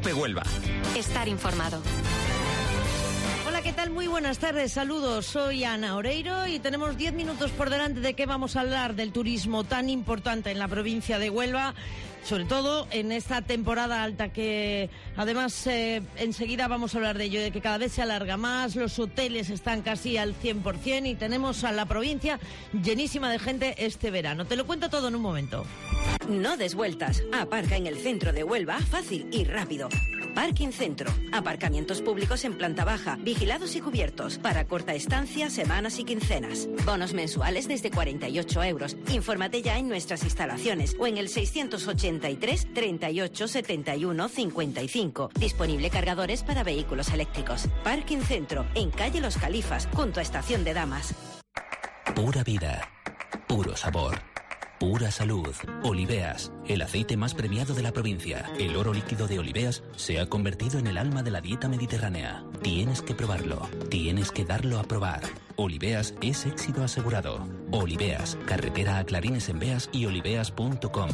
COPE Huelva. Estar informado. Hola, ¿qué tal? Muy buenas tardes, saludos. Soy Ana Oreiro y tenemos 10 minutos por delante de qué vamos a hablar del turismo tan importante en la provincia de Huelva, sobre todo en esta temporada alta que además enseguida vamos a hablar de ello, de que cada vez se alarga más, los hoteles están casi al 100% y tenemos a la provincia llenísima de gente este verano. Te lo cuento todo en un momento. No des vueltas, aparca en el centro de Huelva fácil y rápido. Parking Centro, aparcamientos públicos en planta baja, vigilados y cubiertos, para corta estancia, semanas y quincenas. Bonos mensuales desde 48 euros. Infórmate ya en nuestras instalaciones o en el 683 38 71 55. Disponible cargadores para vehículos eléctricos. Parking Centro, en calle Los Califas, junto a Estación de Damas. Pura vida, puro sabor. Pura salud. Oliveas, el aceite más premiado de la provincia. El oro líquido de Oliveas se ha convertido en el alma de la dieta mediterránea. Tienes que probarlo. Tienes que darlo a probar. Oliveas es éxito asegurado. Oliveas, carretera a Clarines en Beas y oliveas.com.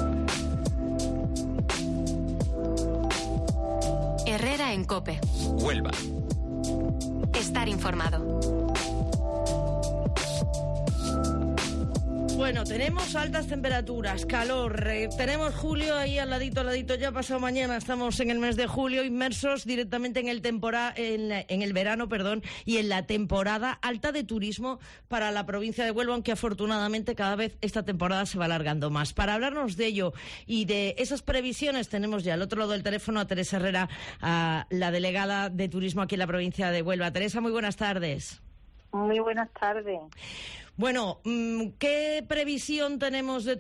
Herrera en COPE. Huelva. Estar informado. Bueno, tenemos altas temperaturas, calor, tenemos julio ahí al ladito, ya pasado mañana, estamos en el mes de julio, inmersos directamente en el verano, y en la temporada alta de turismo para la provincia de Huelva, aunque afortunadamente cada vez esta temporada se va alargando más. Para hablarnos de ello y de esas previsiones tenemos ya al otro lado del teléfono a Teresa Herrera, a la delegada de turismo aquí en la provincia de Huelva. Teresa, muy buenas tardes. Muy buenas tardes. Bueno, ¿qué previsión tenemos de